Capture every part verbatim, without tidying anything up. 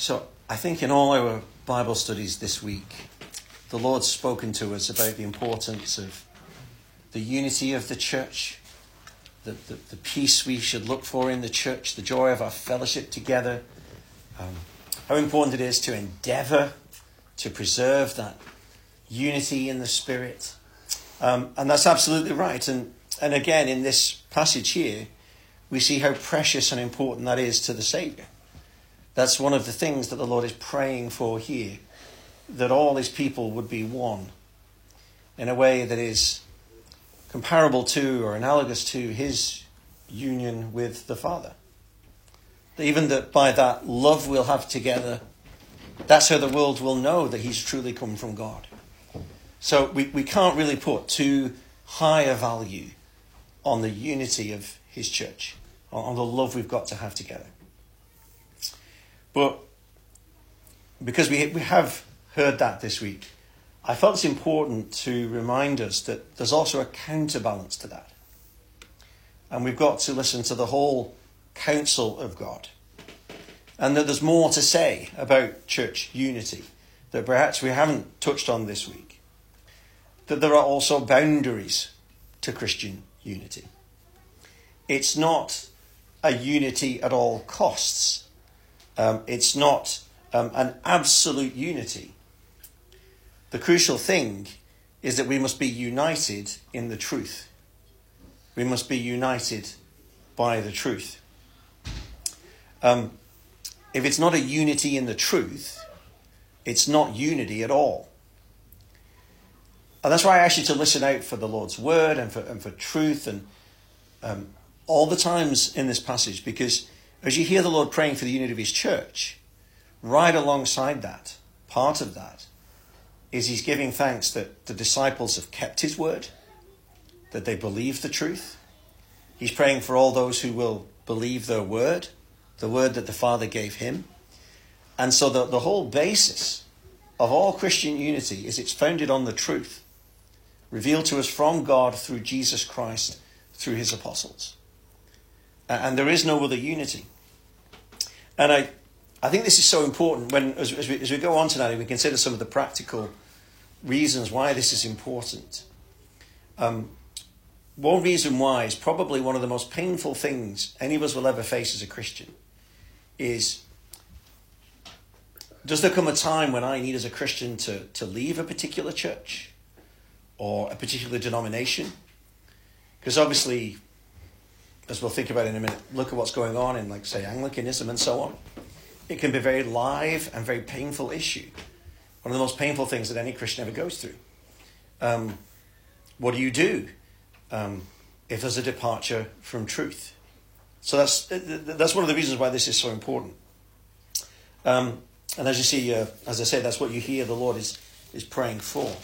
So I think in all our Bible studies this week, the Lord's spoken to us about the importance of the unity of the church, the, the, the peace we should look for in the church, the joy of our fellowship together, um, how important it is to endeavour to preserve that unity in the Spirit. Um, and that's absolutely right. And, and again, in this passage here, we see how precious and important that is to the Saviour. That's one of the things that the Lord is praying for here, that all his people would be one in a way that is comparable to or analogous to his union with the Father. Even that by that love we'll have together, that's how the world will know that he's truly come from God. So we, we can't really put too high a value on the unity of his church, on, on the love we've got to have together. But because we we have heard that this week, I felt it's important to remind us that there's also a counterbalance to that. And we've got to listen to the whole counsel of God. And that there's more to say about church unity that perhaps we haven't touched on this week. That there are also boundaries to Christian unity. It's not a unity at all costs. Um, it's not um, an absolute unity. The crucial thing is that we must be united in the truth. We must be united by the truth. Um, if it's not a unity in the truth, it's not unity at all. And that's why I ask you to listen out for the Lord's word and for, and for truth and um, all the times in this passage, because as you hear the Lord praying for the unity of his church, right alongside that, part of that, is he's giving thanks that the disciples have kept his word, that they believe the truth. He's praying for all those who will believe their word, the word that the Father gave him. And so the, the whole basis of all Christian unity is it's founded on the truth, revealed to us from God through Jesus Christ, through his apostles. And there is no other unity. And I, I think this is so important when, as, as, we, as we go on tonight, we consider some of the practical reasons why this is important. Um, one reason why is probably one of the most painful things any of us will ever face as a Christian is, does there come a time when I need as a Christian to, to leave a particular church or a particular denomination? Because obviously, as we'll think about in a minute, look at what's going on in, like, say, Anglicanism and so on. It can be a very live and very painful issue. One of the most painful things that any Christian ever goes through. Um, what do you do um, if there's a departure from truth? So that's that's one of the reasons why this is so important. Um, and as you see, uh, as I say, that's what you hear the Lord is, is praying for.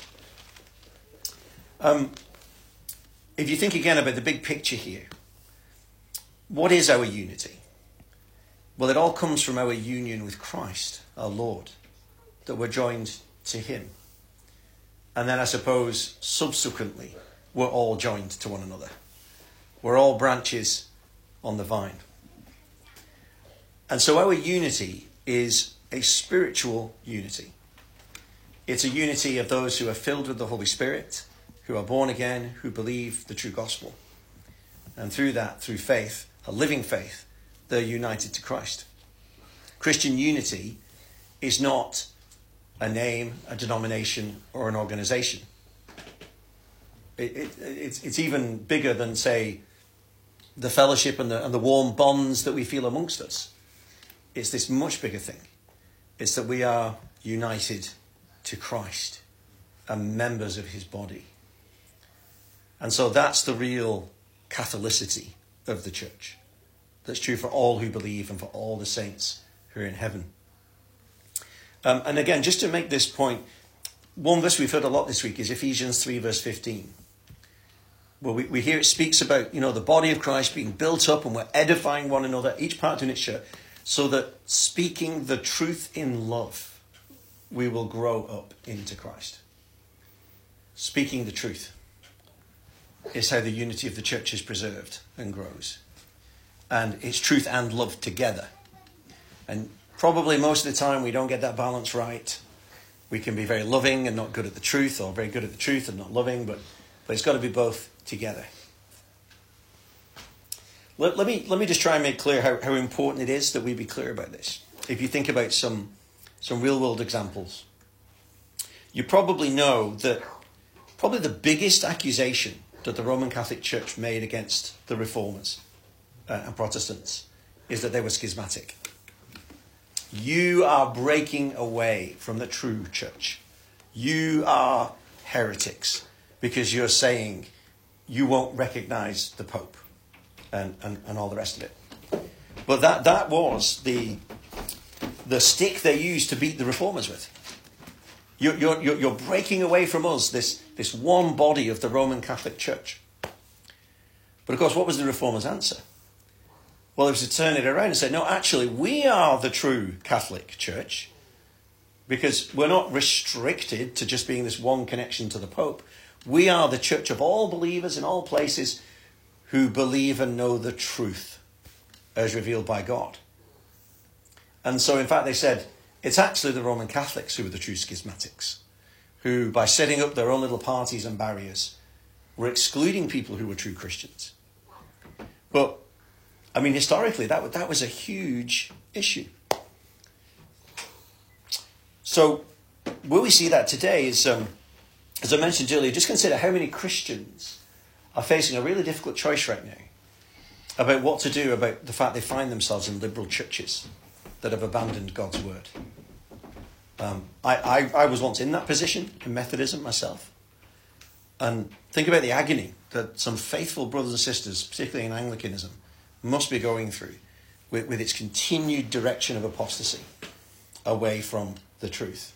Um, if you think again about the big picture here, what is our unity? Well, it all comes from our union with Christ, our Lord, that we're joined to him. And then I suppose subsequently, we're all joined to one another. We're all branches on the vine. And so our unity is a spiritual unity. It's a unity of those who are filled with the Holy Spirit, who are born again, who believe the true gospel. And through that, through faith, a living faith, they're united to Christ. Christian unity is not a name, a denomination, or an organization. It, it, it's, it's even bigger than, say, the fellowship and the, and the warm bonds that we feel amongst us. It's this much bigger thing. It's that we are united to Christ and members of his body. And so that's the real Catholicity of the church. That's true for all who believe and for all the saints who are in heaven. Um, and again, just to make this point, one verse we've heard a lot this week is Ephesians three, verse fifteen. Well, we, we hear it speaks about, you know, the body of Christ being built up and we're edifying one another, each part doing its share, so that speaking the truth in love, we will grow up into Christ. Speaking the truth is how the unity of the church is preserved and grows. And it's truth and love together. And Probably most of the time we don't get that balance right. We can be very loving and not good at the truth, or very good at the truth and not loving, but, but it's got to be both together. Let, let me let me just try and make clear how, how important it is that we be clear about this. If you think about some, some real-world examples, you probably know that probably the biggest accusation that the Roman Catholic Church made against the Reformers uh, and Protestants is that they were schismatic. You are breaking away from the true church. You are heretics because you're saying you won't recognize the Pope and, and, and all the rest of it. But that, that was the, the stick they used to beat the Reformers with. You're, you're, you're breaking away from us, this, this one body of the Roman Catholic Church. But of course, what was the Reformers' answer? Well, it was to turn it around and say, no, actually, we are the true Catholic Church because we're not restricted to just being this one connection to the Pope. We are the church of all believers in all places who believe and know the truth as revealed by God. And so, in fact, they said, it's actually the Roman Catholics who are the true schismatics, who, by setting up their own little parties and barriers, were excluding people who were true Christians. But I mean, historically, that, that was a huge issue. So, where we see that today is, um, as I mentioned earlier, just consider how many Christians are facing a really difficult choice right now about what to do about the fact they find themselves in liberal churches that have abandoned God's word. Um, I, I, I was once in that position in Methodism myself. And think about the agony that some faithful brothers and sisters, particularly in Anglicanism, must be going through with, with its continued direction of apostasy away from the truth.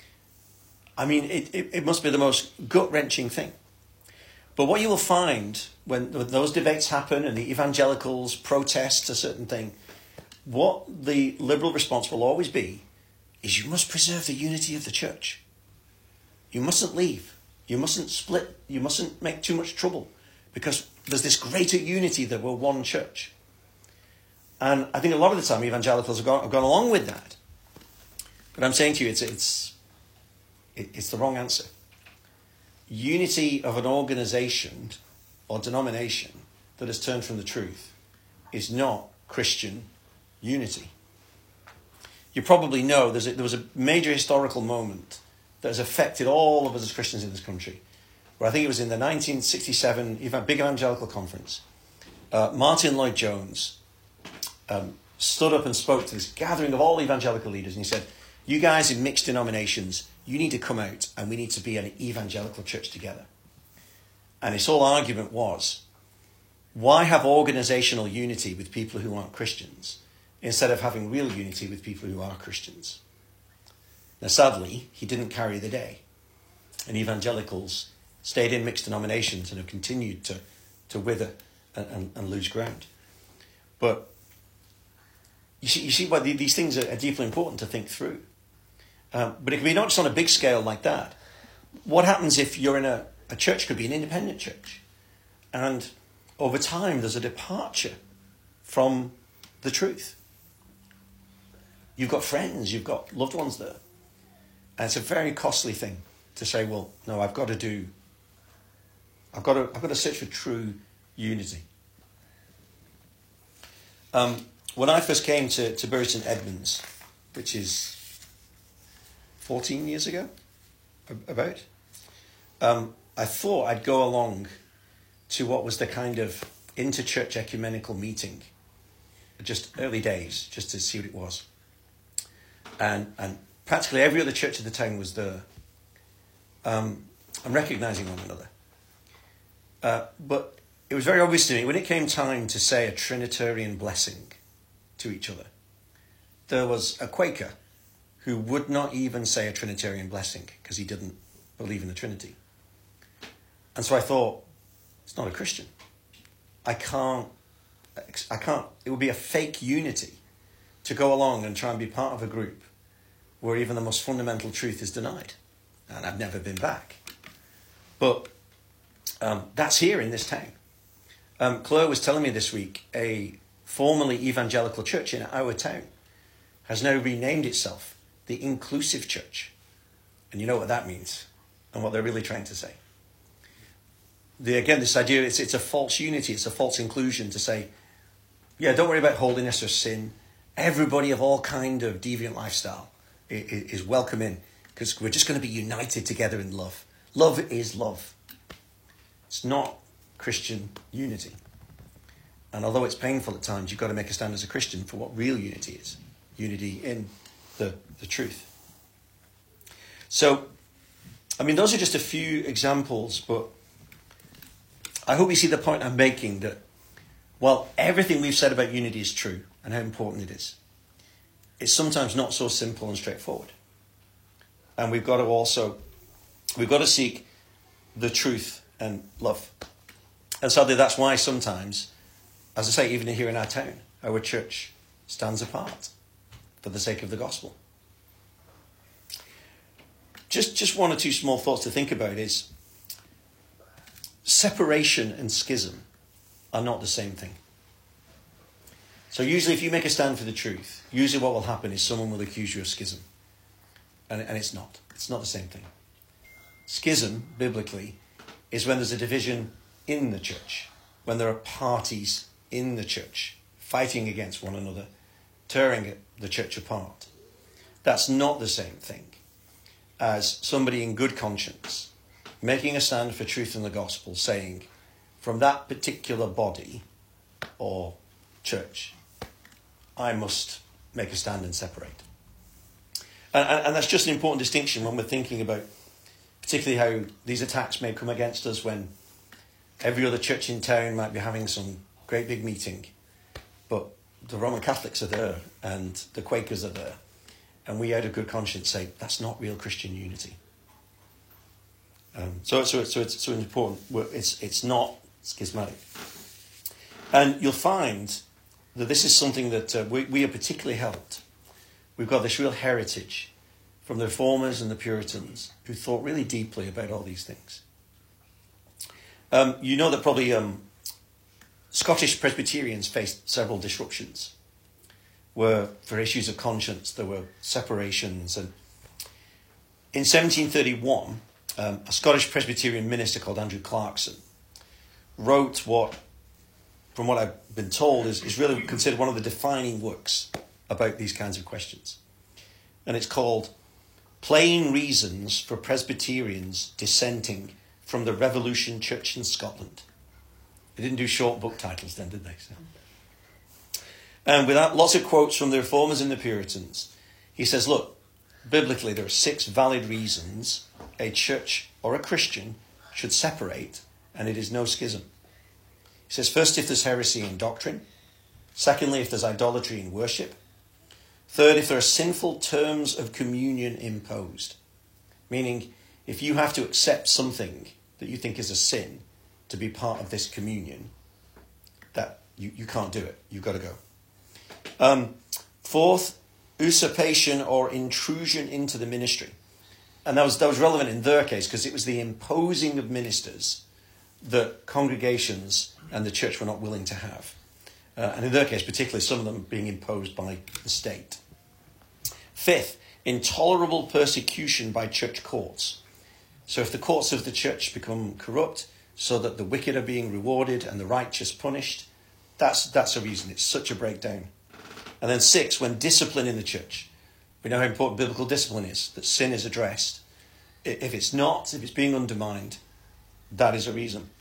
I mean, it, it, it must be the most gut-wrenching thing. But what you will find when, when those debates happen and the evangelicals protest a certain thing, what the liberal response will always be is you must preserve the unity of the church. You mustn't leave. You mustn't split. You mustn't make too much trouble because there's this greater unity that we're one church. And I think a lot of the time evangelicals have gone, have gone along with that. But I'm saying to you, it's, it's, it's the wrong answer. Unity of an organization or denomination that has turned from the truth is not Christian unity. You probably know there's a, there was a major historical moment that has affected all of us as Christians in this country, where I think it was in the nineteen sixty-seven big evangelical conference. Uh, Martin Lloyd-Jones um, stood up and spoke to this gathering of all evangelical leaders, and he said, you guys in mixed denominations, you need to come out and we need to be an evangelical church together. And his whole argument was, why have organizational unity with people who aren't Christians instead of having real unity with people who are Christians? Now, sadly, he didn't carry the day. And evangelicals stayed in mixed denominations and have continued to, to wither and, and, and lose ground. But you see, you see why these things are deeply important to think through. Um, but it can be not just on a big scale like that. What happens if you're in a, a church, could be an independent church, and over time there's a departure from the truth? You've got friends, you've got loved ones there. And it's a very costly thing to say, well, no, I've got to do, I've got to, I've got to search for true unity. Um, when I first came to, to Bury St Edmunds, which is fourteen years ago, about, um, I thought I'd go along to what was the kind of inter-church ecumenical meeting, just early days, just to see what it was. And and practically every other church of the town was there, um, and recognising one another. Uh, but it was very obvious to me, when it came time to say a Trinitarian blessing to each other, there was a Quaker who would not even say a Trinitarian blessing because he didn't believe in the Trinity. And so I thought, it's not a Christian. I can't, I can't, it would be a fake unity to go along and try and be part of a group where even the most fundamental truth is denied. And I've never been back. But um, that's here in this town. Um, Claire was telling me this week, a formerly evangelical church in our town has now renamed itself the Inclusive Church. And you know what that means and what they're really trying to say. The, again, this idea, it's, it's a false unity, it's a false inclusion to say, yeah, don't worry about holiness or sin. Everybody of all kind of deviant lifestyle is, is welcome in, because we're just going to be united together in love. Love is love. It's not Christian unity. And although it's painful at times, you've got to make a stand as a Christian for what real unity is. Unity in the, the truth. So, I mean, those are just a few examples, but I hope you see the point I'm making, that while everything we've said about unity is true and how important it is, it's sometimes not so simple and straightforward. And we've got to also, we've got to seek the truth and love. And sadly, that's why sometimes, as I say, even here in our town, our church stands apart for the sake of the gospel. Just, just one or two small thoughts to think about is, separation and schism are not the same thing. So usually if you make a stand for the truth, usually what will happen is someone will accuse you of schism. And, and it's not. It's not the same thing. Schism, biblically, is when there's a division in the church, when there are parties in the church fighting against one another, tearing the church apart. That's not the same thing as somebody in good conscience making a stand for truth in the gospel, saying, from that particular body or church, I must make a stand and separate. And, and, and that's just an important distinction when we're thinking about particularly how these attacks may come against us when every other church in town might be having some great big meeting, but the Roman Catholics are there and the Quakers are there. And we out of good conscience say, that's not real Christian unity. Um, so, so, so it's so important. It's it's not schismatic, and you'll find that this is something that uh, we we are particularly helped. We've got this real heritage from the Reformers and the Puritans who thought really deeply about all these things. Um, you know that probably um, Scottish Presbyterians faced several disruptions, where for issues of conscience there were separations, and in seventeen thirty-one. Um, a Scottish Presbyterian minister called Andrew Clarkson wrote what, from what I've been told, is, is really considered one of the defining works about these kinds of questions. And it's called Plain Reasons for Presbyterians Dissenting from the Revolution Church in Scotland. They didn't do short book titles then, did they? So. And without lots of quotes from the Reformers and the Puritans, he says, look, biblically there are six valid reasons a church or a Christian should separate, and it is no schism. He says, first, if there's heresy in doctrine. Secondly, if there's idolatry in worship. Third, if there are sinful terms of communion imposed. Meaning, if you have to accept something that you think is a sin to be part of this communion, that you, you can't do it. You've got to go. Um, fourth, usurpation or intrusion into the ministry. And that was that was relevant in their case because it was the imposing of ministers that congregations and the church were not willing to have. Uh, and in their case, particularly some of them being imposed by the state. Fifth, intolerable persecution by church courts. So if the courts of the church become corrupt so that the wicked are being rewarded and the righteous punished, that's, that's a reason. It's such a breakdown. And then six, when discipline in the church. We know how important biblical discipline is, that sin is addressed. If it's not, if it's being undermined, that is a reason.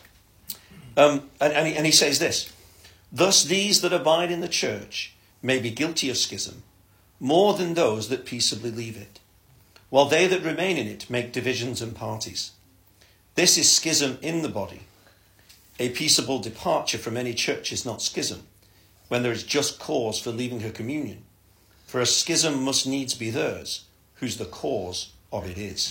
Um, and, and, he, and he says this, thus these that abide in the church may be guilty of schism, more than those that peaceably leave it, while they that remain in it make divisions and parties. This is schism in the body. A peaceable departure from any church is not schism, when there is just cause for leaving her communion. For a schism must needs be theirs, whose the cause of it is.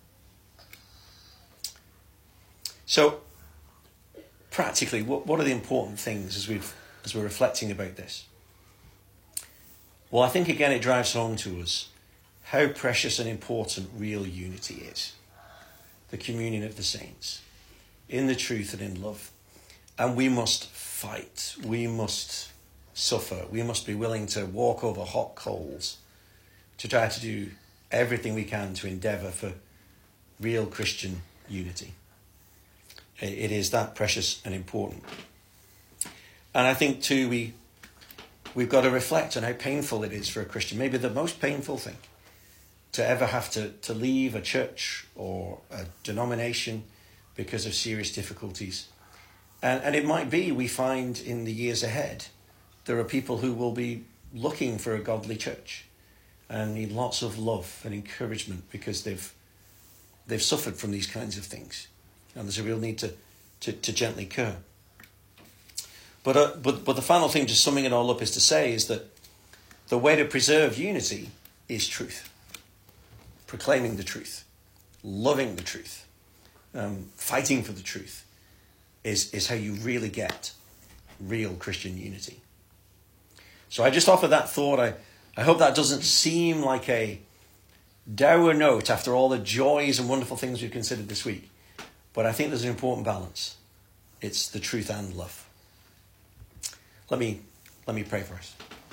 So, practically, what, what are the important things as we've as we're reflecting about this? Well, I think again it drives home to us how precious and important real unity is. The communion of the saints, in the truth and in love. And we must fight. We must suffer. We must be willing to walk over hot coals to try to do everything we can to endeavour for real Christian unity. It is that precious and important. And I think too, we, we've got to reflect on how painful it is for a Christian, maybe the most painful thing, to ever have to, to leave a church or a denomination because of serious difficulties. And, and it might be, we find in the years ahead, there are people who will be looking for a godly church and need lots of love and encouragement because they've they've suffered from these kinds of things. And there's a real need to, to, to gently care. But, uh, but, but the final thing, just summing it all up, is to say is that the way to preserve unity is truth. Proclaiming the truth, loving the truth, um, fighting for the truth is, is how you really get real Christian unity. So I just offer that thought. I, I hope that doesn't seem like a dour note after all the joys and wonderful things we've considered this week. But I think there's an important balance. It's the truth and love. Let me, let me pray for us.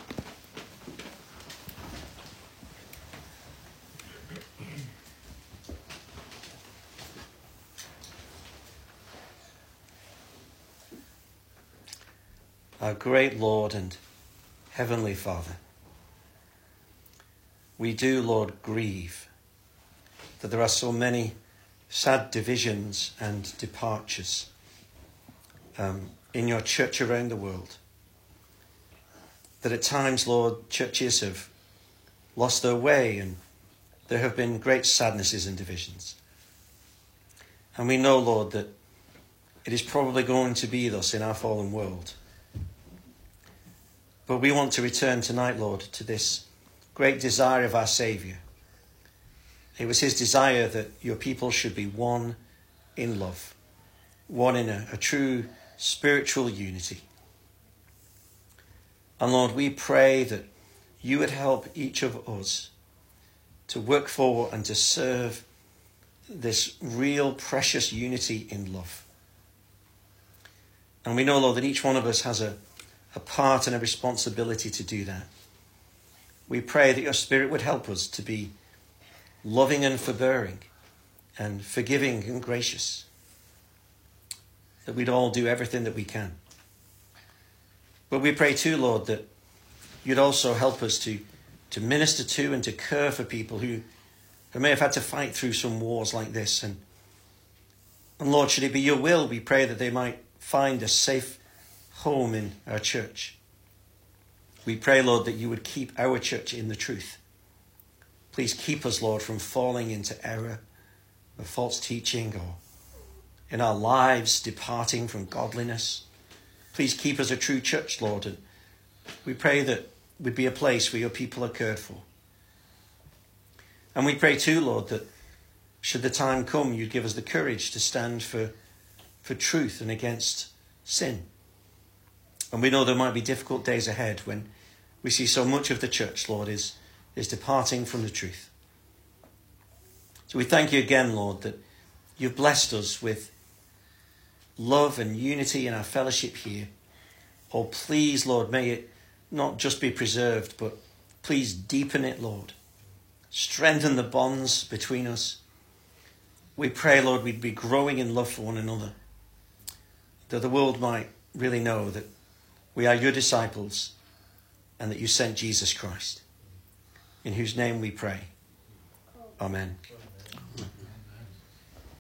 Our great Lord and Heavenly Father, we do, Lord, grieve that there are so many sad divisions and departures um, in your church around the world. That at times, Lord, churches have lost their way and there have been great sadnesses and divisions. And we know, Lord, that it is probably going to be thus in our fallen world. But we want to return tonight, Lord, to this great desire of our Saviour. It was his desire that your people should be one in love, one in a, a true spiritual unity. And Lord, we pray that you would help each of us to work for and to serve this real precious unity in love. And we know, Lord, that each one of us has a, a part and a responsibility to do that. We pray that your Spirit would help us to be loving and forbearing and forgiving and gracious. That we'd all do everything that we can. But we pray too, Lord, that you'd also help us to, to minister to and to care for people who, who may have had to fight through some wars like this. And, and Lord, should it be your will, we pray that they might find a safe home in our church. We pray, Lord, that you would keep our church in the truth. Please keep us, Lord, from falling into error or false teaching or in our lives departing from godliness. Please keep us a true church, Lord. And we pray that we'd be a place where your people are cared for. And we pray too, Lord, that should the time come, you'd give us the courage to stand for, for truth and against sin. And we know there might be difficult days ahead when we see so much of the church, Lord, is, is departing from the truth. So we thank you again, Lord, that you've blessed us with love and unity in our fellowship here. Oh, please, Lord, may it not just be preserved, but please deepen it, Lord. Strengthen the bonds between us. We pray, Lord, we'd be growing in love for one another, that the world might really know that we are your disciples and that you sent Jesus Christ, in whose name we pray. Amen.